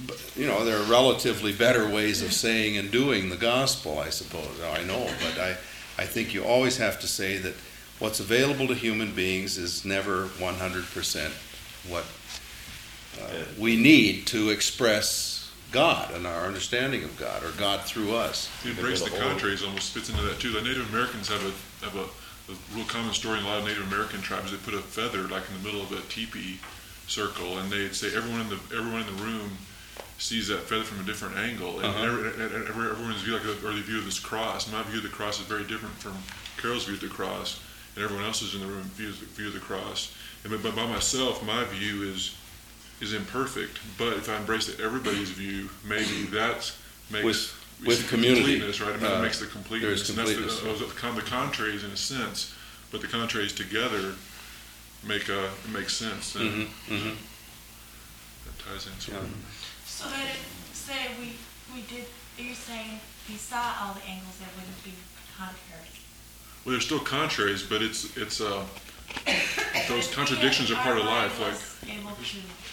there are relatively better ways of saying and doing the gospel, I suppose. I know, but I think you always have to say that what's available to human beings is never 100% what we need to express God and our understanding of God, or God through us. The embrace the contraries almost fits into that too. The Native Americans have a real common story in a lot of Native American tribes. They put a feather like in the middle of a teepee circle, and they'd say everyone in the room sees that feather from a different angle, and everyone's view, or the view of this cross. My view of the cross is very different from Carol's view of the cross, and everyone else's in the room view of the cross. And but by myself, my view is imperfect. But if I embrace everybody's view, maybe that makes with community, completeness, right? That makes the completeness. There's completeness. And that's the contraries in a sense, but the contraries together make sense. And that ties in. Sort of. So that it say we did. Are you saying we saw all the angles that wouldn't be contrary? Well, there's still contraries, but it's those contradictions are part of life. Like able to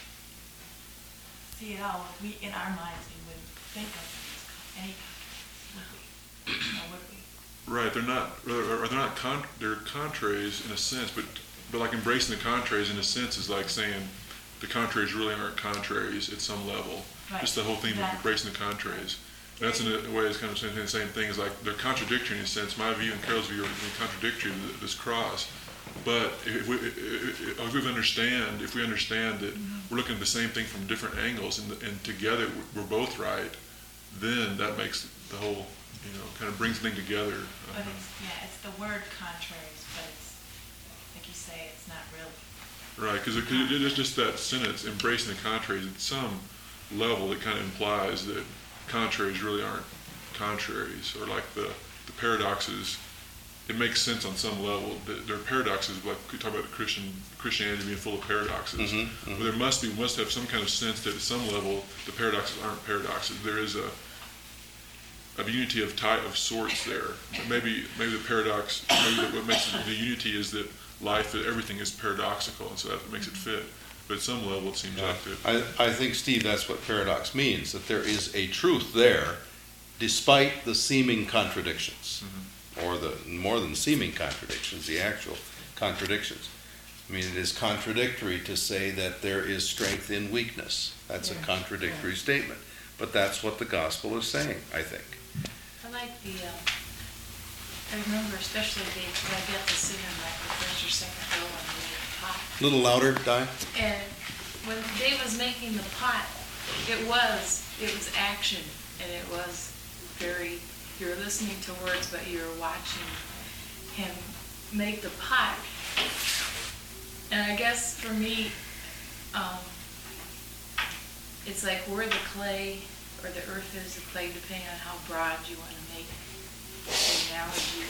see it all. We in our minds we wouldn't think of any contraries, would we? Or would we? Right, they're contraries in a sense, but like embracing the contraries in a sense is like saying the contraries really aren't contraries at some level. Right. Just the whole theme of embracing the contraries. And that's in a way it's kind of saying the same thing. Is like they're contradictory in a sense. My view and Carol's view are contradictory to this cross. But if we understand that we're looking at the same thing from different angles, and together we're both right, then that makes the whole, kind of brings the thing together. But it's the word contraries, but it's, like you say, it's not really. Right, because it's just that sentence, embracing the contraries, at some level it kind of implies that contraries really aren't contraries, or like the paradoxes. It makes sense on some level. There are paradoxes, like we talk about Christianity being full of paradoxes. But there must have some kind of sense that at some level the paradoxes aren't paradoxes. There is a unity of sorts there. Maybe the paradox, what makes the unity is that life, everything is paradoxical, and so that makes it fit. But at some level, it seems like that. I think, Steve, that's what paradox means, that there is a truth there despite the seeming contradictions, or the more than seeming contradictions, the actual contradictions. I mean, it is contradictory to say that there is strength in weakness. That's a contradictory statement. But that's what the gospel is saying, I think. I like I remember especially when I got to sit in like the first or second row and we made the pot. A little louder, Di. And when Dave was making the pot, it was action, and it was very, you're listening to words, but you're watching him make the pot. And I guess for me, it's like we're the clay, or the earth is the clay, depending on how broad you want to make the analogy.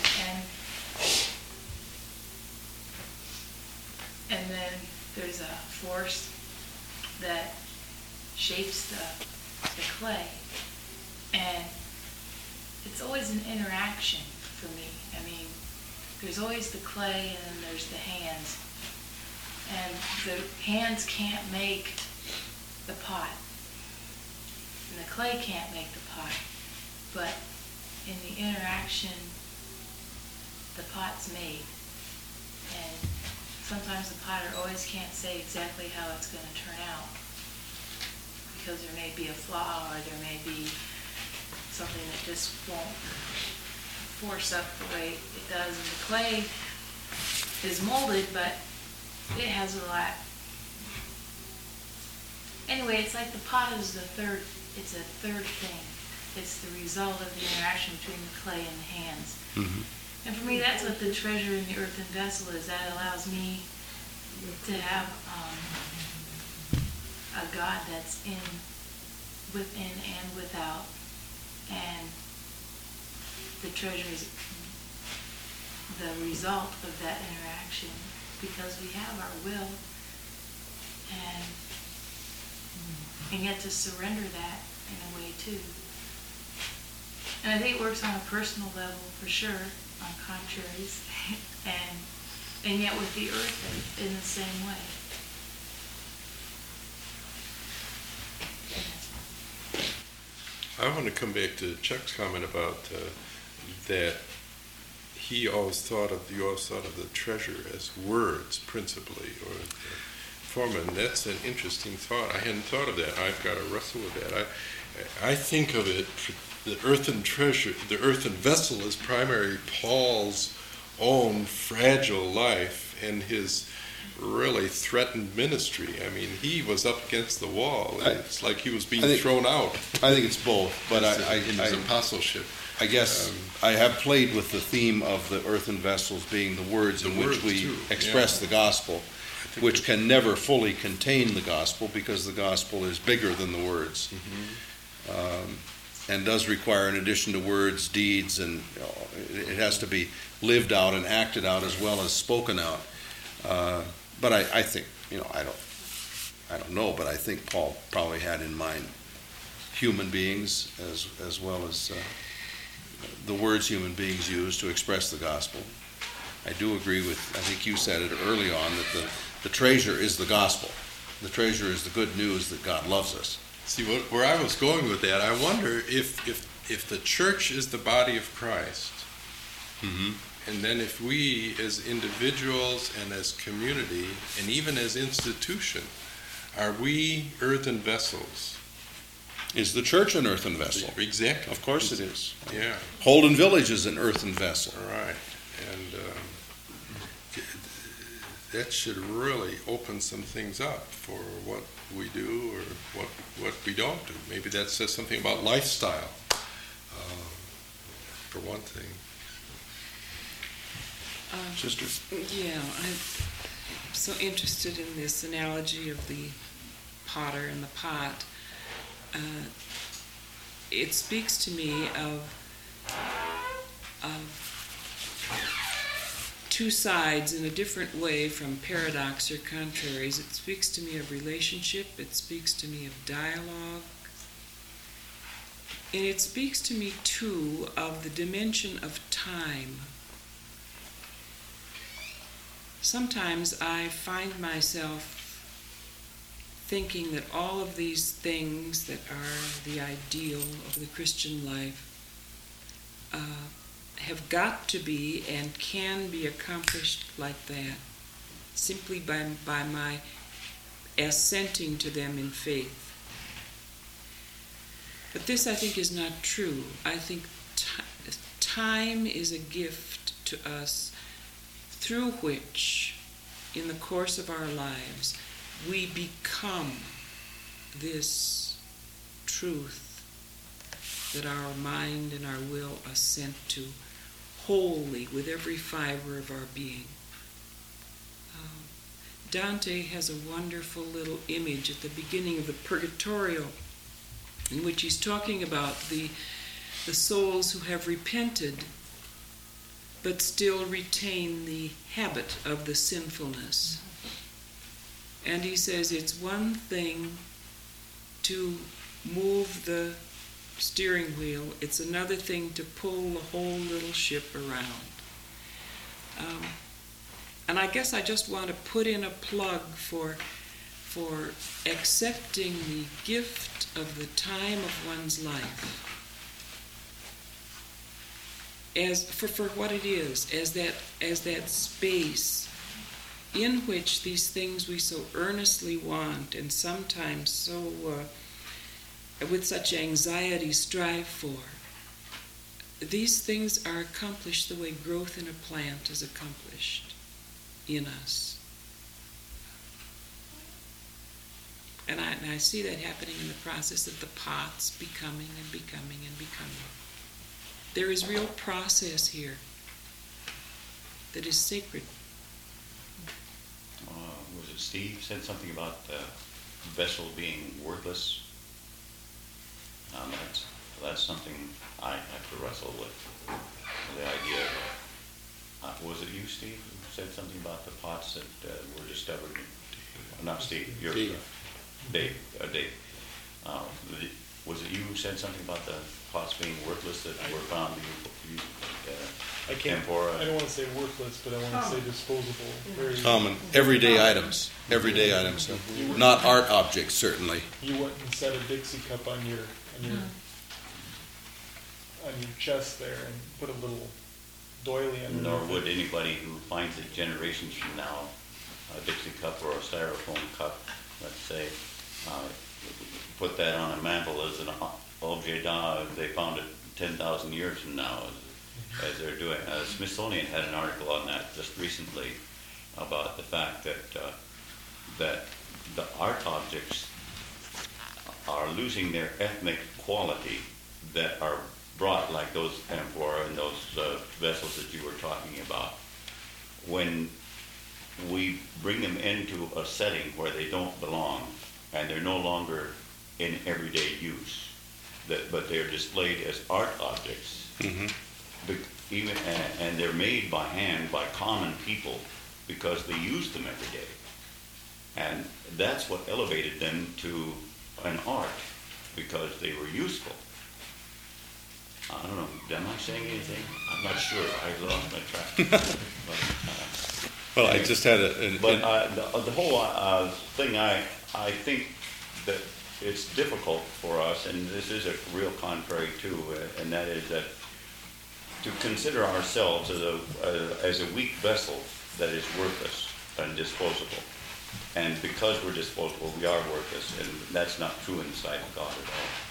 And then there's a force that shapes the clay. And it's always an interaction for me. I mean, there's always the clay, and then there's the hands. And the hands can't make the pot. And the clay can't make the pot. But in the interaction, the pot's made. And sometimes the potter always can't say exactly how it's going to turn out, because there may be a flaw, or there may be something that just won't force up the way it does. And the clay is molded, but it has a lot. Anyway, it's like the pot is it's a third thing. It's the result of the interaction between the clay and the hands. And for me, that's what the treasure in the earthen vessel is. That allows me to have a God that's within and without. And the treasure is the result of that interaction, because we have our will, and get to surrender that in a way too. And I think it works on a personal level for sure, on contraries, and yet with the earth in the same way. I want to come back to Chuck's comment about that you always thought of the treasure as words principally, or the form, and that's an interesting thought. I hadn't thought of that. I've got to wrestle with that. I think of it, the earthen treasure, the earthen vessel is primarily Paul's own fragile life and his really threatened ministry. I mean, he was up against the wall. It's like he was being thrown out. I think it's both, but in his apostleship. I guess I have played with the theme of the earthen vessels being the words in which we express the gospel, which can never fully contain the gospel because the gospel is bigger than the words. And does require, in addition to words, deeds, and it has to be lived out and acted out as well as spoken out. But I think, I don't know, but I think Paul probably had in mind human beings as well as the words human beings use to express the gospel. I do agree with, I think you said it early on, that the treasure is the gospel. The treasure is the good news that God loves us. See, where I was going with that, I wonder if the church is the body of Christ, and then if we as individuals and as community and even as institution, are we earthen vessels? Is the church an earthen vessel? Exactly. Of course it is. Yeah. Holden Village is an earthen vessel. Right. And that should really open some things up for what we do or what we don't do. Maybe that says something about lifestyle, for one thing. Sister? Yeah, I'm so interested in this analogy of the potter and the pot. It speaks to me of two sides in a different way from paradox or contraries. It speaks to me of relationship, it speaks to me of dialogue, and it speaks to me too of the dimension of time. Sometimes I find myself thinking that all of these things that are the ideal of the Christian life have got to be and can be accomplished like that, simply by my assenting to them in faith. But this, I think, is not true. I think time is a gift to us through which, in the course of our lives, we become this truth that our mind and our will assent to wholly with every fiber of our being. Dante has a wonderful little image at the beginning of the Purgatorio in which he's talking about the souls who have repented but still retain the habit of the sinfulness. And he says it's one thing to move the steering wheel, it's another thing to pull the whole little ship around. And I guess I just want to put in a plug for accepting the gift of the time of one's life as for what it is, as that space in which these things we so earnestly want and sometimes so with such anxiety strive for. These things are accomplished the way growth in a plant is accomplished in us. And I see that happening in the process of the pots becoming and becoming and becoming. There is real process here that is sacred. Was it Steve said something about the vessel being worthless? That's something I have to wrestle with. The idea of, was it you, Steve, who said something about the pots that were discovered? Not Steve, you're Dave. Was it you who said something about the pots being worthless that were found to be I don't want to say worthless, but I want to say disposable. Very Common, everyday items, not art objects, certainly. You went and set a Dixie cup on your on your chest there and put a little doily underneath. Nor would anybody who finds it generations from now, a Dixie cup or a styrofoam cup, let's say, put that on a mantle as an objet d'art. They found it 10,000 years from now, as they're doing. Smithsonian had an article on that just recently about the fact that that the art objects are losing their ethnic quality that are brought, like those amphora and those vessels that you were talking about, when we bring them into a setting where they don't belong and they're no longer in everyday use, but they're displayed as art objects. Even and they're made by hand by common people because they use them every day, and that's what elevated them to an art, because they were useful. I don't know, am I saying anything? I'm not sure, I lost my track. Well, I just had a... But the whole thing, I think that it's difficult for us, and this is a real contrary too, and that is that to consider ourselves as a weak vessel that is worthless and disposable. And because we're disposable, we are worthless, and that's not true in the sight of God at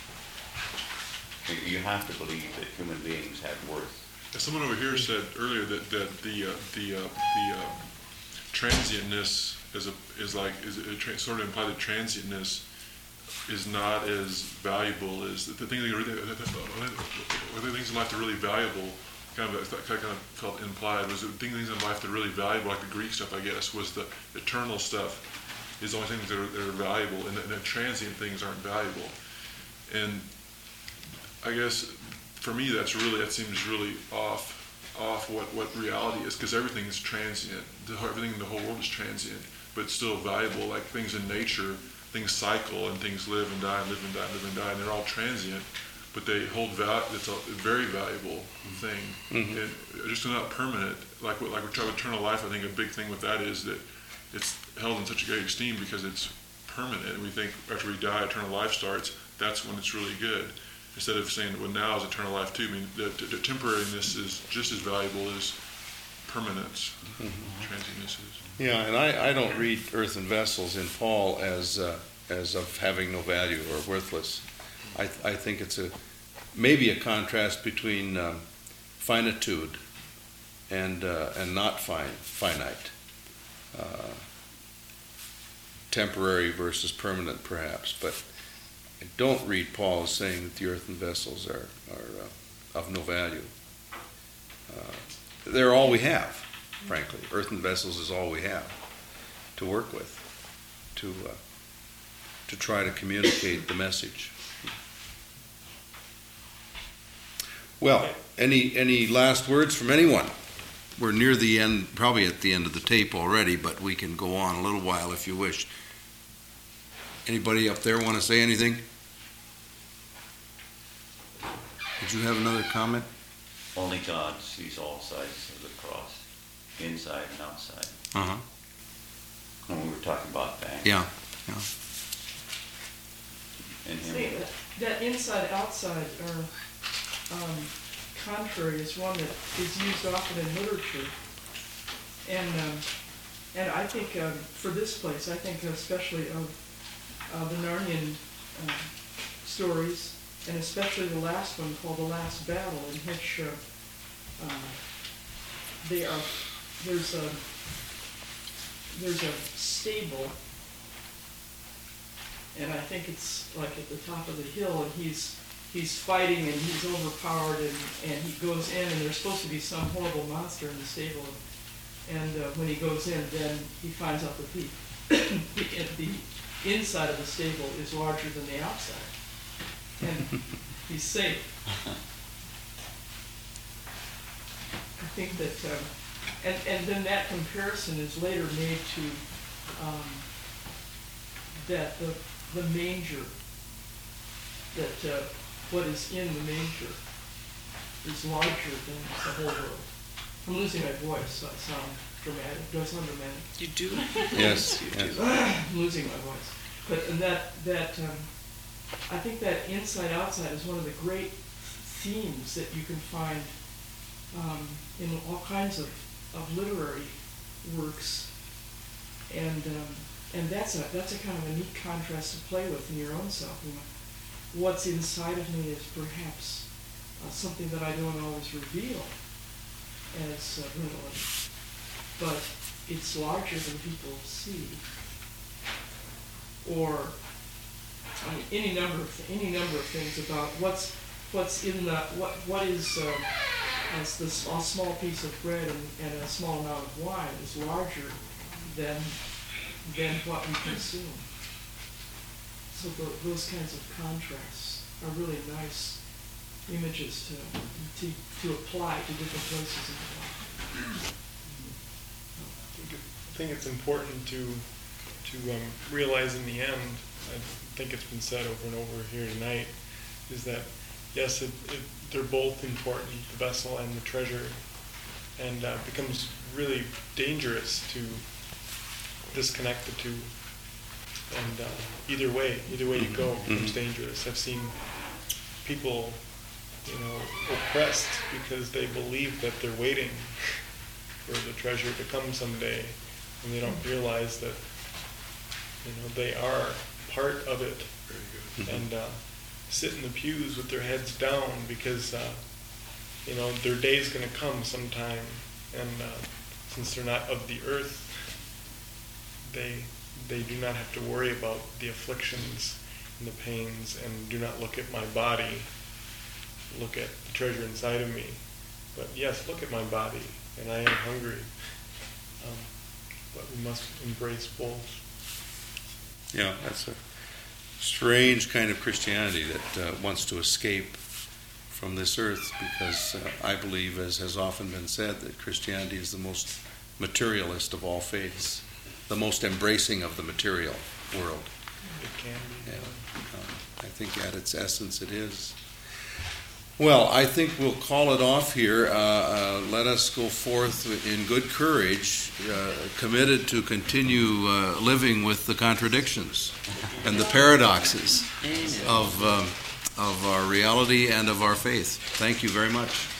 all. You have to believe that human beings have worth. Someone over here said earlier that the transientness sort of implied that transientness is not as valuable as the thing that the things in life that are really valuable. Kind of felt implied was the things in life that are really valuable, like the Greek stuff, I guess, was the eternal stuff is the only things that are valuable, and the transient things aren't valuable. And I guess for me that seems really off what reality is, because everything is transient. Everything in the whole world is transient, but it's still valuable. Like things in nature, things cycle and things live and die and live and die and live and die, and they're all transient, but they hold value. It's a very valuable thing, and just not permanent. Like we're talking about eternal life, I think a big thing with that is that it's held in such a great esteem because it's permanent. And we think after we die, eternal life starts. That's when it's really good. Instead of saying that now is eternal life too. I mean, the temporariness is just as valuable as permanence, transientness is. Yeah, and I don't read earthen vessels in Paul as of having no value or worthless. I think it's maybe a contrast between finitude and not finite, temporary versus permanent, perhaps. But I don't read Paul as saying that the earthen vessels are of no value. They're all we have, frankly. Earthen vessels is all we have to work with, to try to communicate the message. Well, any last words from anyone? We're near the end, probably at the end of the tape already, but we can go on a little while if you wish. Anybody up there want to say anything? Did you have another comment? Only God sees all sides of the cross, inside and outside. When we were talking about that. Yeah. And See, him. that inside-outside contrary is one that is used often in literature. And I think for this place, I think especially of the Narnian stories, and especially the last one called The Last Battle, in which there's a stable, and I think it's like at the top of the hill, and he's fighting and he's overpowered, and he goes in, and there's supposed to be some horrible monster in the stable, and when he goes in, then he finds out that the inside of the stable is larger than the outside, and he's safe. I think that, and then that comparison is later made to that the manger, that what is in the manger is larger than the whole world. I'm losing my voice, so I sound dramatic. Do I sound dramatic? You do? Yes. I'm losing my voice. But and that I think that inside-outside is one of the great themes that you can find in all kinds of literary works, and that's a kind of a neat contrast to play with in your own self. You know, what's inside of me is perhaps something that I don't always reveal as readily, but it's larger than people see. Or any number of things about what's in the what is as a small piece of bread and a small amount of wine is larger than what we consume. So those kinds of contrasts are really nice images to apply to different places in the life. I think it's important to realize in the end, I think it's been said over and over here tonight, is that yes, they're both important, the vessel and the treasure, and it becomes really dangerous to disconnect the two. And either way you go becomes dangerous. I've seen people, oppressed because they believe that they're waiting for the treasure to come someday, and they don't realize that they are part of it. And sit in the pews with their heads down because their day's going to come sometime, and since they're not of the earth, they do not have to worry about the afflictions and the pains, and do not look at my body, look at the treasure inside of me. But yes, look at my body, and I am hungry. But we must embrace both. Yeah, that's a strange kind of Christianity that wants to escape from this earth, because I believe, as has often been said, that Christianity is the most materialist of all faiths, the most embracing of the material world. It can be. Yeah, I think at its essence it is. Well, I think we'll call it off here. Let us go forth in good courage, committed to continue living with the contradictions and the paradoxes of our reality and of our faith. Thank you very much.